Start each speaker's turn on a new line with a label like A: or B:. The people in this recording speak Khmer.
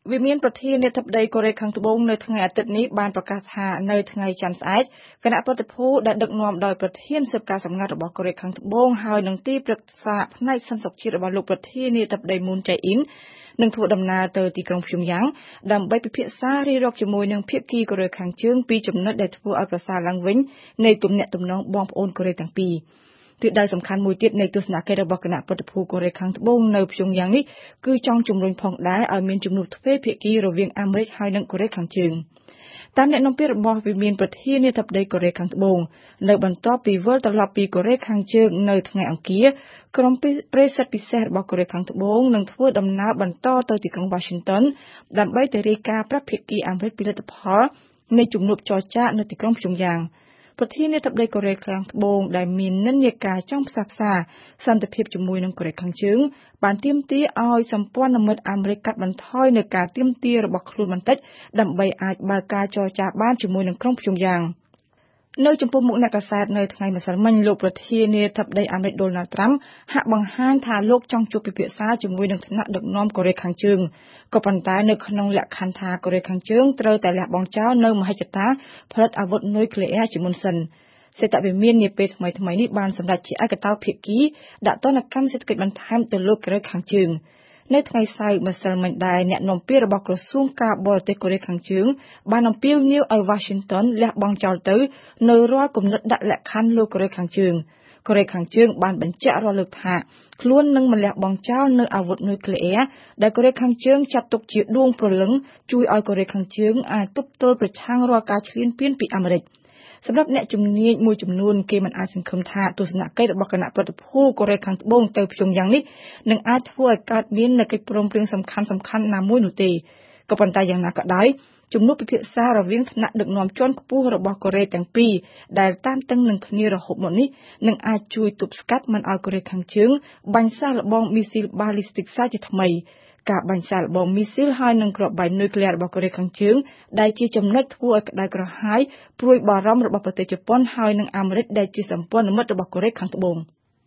A: វិមានប្រធានាធិបតីកូរ៉េខាងត្បូងនៅថ្ងៃអាទិត្យនេះបានប្រកាសថានៅថ្ងៃច័ន្ទស្អែកគណៈប្រតិភូដែលដឹកនាំដោយប្រធានសិបការសម្ងាត់របស់កូរ៉េខាងត្បូងហើយនឹងទីប្រឹក្សាផ្នែកសន្តិសុខជាតិរបស់លោកប្រធានាធិបតីមុនចៃអ៊ីននឹងធ្វើដំណើរទៅទីក្រុងព្យុងយ៉ាងដើម្បីពិភាក្សារាយរាប់ជាមួយនឹងភាគីកូរ៉េខាងជើងពីចំណុចដែលធ្វើឲ្យប្រសើរឡើងវិញនៃទំនាក់ទំនងបងប្អូនកូរ៉េទាំងពីរទិសដៅសំខាន់មួយទៀតនៃទស្សនកិច្ចរបស់គណៈប្រតិភូកូរ៉េខាងត្បូងនៅព្យុងយ៉ាងនេះគឺចង់ជំរុញផងដែរឲ្យមានជំនួបទ្វេភាគីរវាងអាមេរិកហើយនិងកូរ៉េខាងជើងតាមអ្នកនាំពាក្យរបស់វិមានប្រធានាធិបតីកូរ៉េខាងត្បូងនៅបន្ទាប់ពីវិលត្រឡប់ពីកូរ៉េខាងជើងនៅថ្ងៃអង្គារក្រុមប្រេសិតពិសេសរបស់កូរ៉េខាងត្បូងនឹងធ្វើដំណើរបន្តទៅទីក្រុង Washington ដើម្បីទៅរាយការណ៍ប្រាប់ភាគីអាមេរិកពីលទ្ធផលនៃជំនួបចរចានៅទីក្រុងព្យុងយ៉ាងប្រធានាធិបតីកូរ៉េខាងត្បូងដែលមាននិន្នាការចង់ផ្សះផ្សាសន្តិភាពជាមួយនឹងកូរ៉េខាងជើងបានទាមទារឲ្យសម្ព័ន្ធមិត្តអាមេរិកកាត់បន្ថយនៅការទាមទាររបស់ខ្លួនបន្តិចដើម្បីអាចបើកការចរចាបានជាមួយនឹងក្រុងព្យុងយ៉ាងនៅចំពោះមុខអ្នកកាសែតនៅថ្ងៃម្សិលមិញលោកប្រធានាធិបតីអាមេរិកដូណាល់ត្រាំហាក់បង្ហាញថាលោកចង់ជួបពិភាក្សាជាមួយនឹងថ្នាក់ដឹកនាំកូរ៉េខាងជើងក៏ប៉ុន្តែនៅក្នុងលក្ខខណ្ឌថាកូរ៉េខាងជើងត្រូវតែលះបង់ចោលនៅមហិច្ឆតាផលិតអាវុធនុយក្លេអ៊ែរជាមុនសិនសេតវិមាននាពេលថ្មីៗនេះបានសម្រេចជាឯកតោភាគីដាក់ទណ្ឌកម្មសេដ្ឋកិច្ចបន្ថែមទៅលើកូរ៉េខាងជើងនៅថ្ងៃសៅរ៍ម្សិលមិញដែរអ្នកនាំពាក្យរបស់ក្រសួងការបរទេសកូរ៉េខាងជើងបានអំពាវនាវឲ្យ Washington លះបង់ចោលទៅនៅរាល់គំនិតដាក់លក្ខខណ្ឌលើកូរ៉េខាងជើងកូរ៉េខាងជើងបានបញ្ជាក់រាល់លើកថាខ្លួននឹងមិនលះបង់ចោលនៅអាវុធនុយក្លេអ៊ែរដែលកូរ៉េខាងជើងចាត់ទុកជាដួងព្រលឹងជួយឲ្យកូរ៉េខាងជើងអាចទប់ទល់ប្រឆាំងរាល់ការឈ្លានពានពីអាមេរិកសម្រាប់អ្នកជំនាញមួយចំនួនគេមិនអាចសង្ឃឹមថាទស្សនកិច្ចរបស់គណៈប្រតិភូកូរ៉េខាងត្បូងទៅព្យុងយ៉ាងនេះនឹងអាចធ្វើឲ្យកើតមាននូវកិច្ចព្រមព្រៀងសំខាន់ៗណាមួយនោះទេក៏ប៉ុន្តែយ៉ាងណាក៏ដោយជំនួបពិភាក្សារវាងថ្នាក់ដឹកនាំជាន់ខ្ពស់របស់កូរ៉េទាំងពីរដែលតានតឹងនឹងគ្នារហូតមកនេះនឹងអាចជួយទប់ស្កាត់មិនឲ្យកូរ៉េខាងជើងបាញ់សាកល្បងមីស៊ីលបាឡីស្ទិកសាជាថ្មីការបាញ់សាកល្បងមីស៊ីលហើយនឹងគ្រាប់បែកនុយក្លេអ៊ែររបស់កូរ៉េខាងជើងដែលជាចំណុចធ្វើឲ្យក្តៅក្រហាយព្រួយបារម្ភរបស់ប្រទេសជប៉ុនហើយនិងអាមេរិកដែលជាសម្ព័ន្ធមិត្តរបស់កូរ៉េខាងត្បូង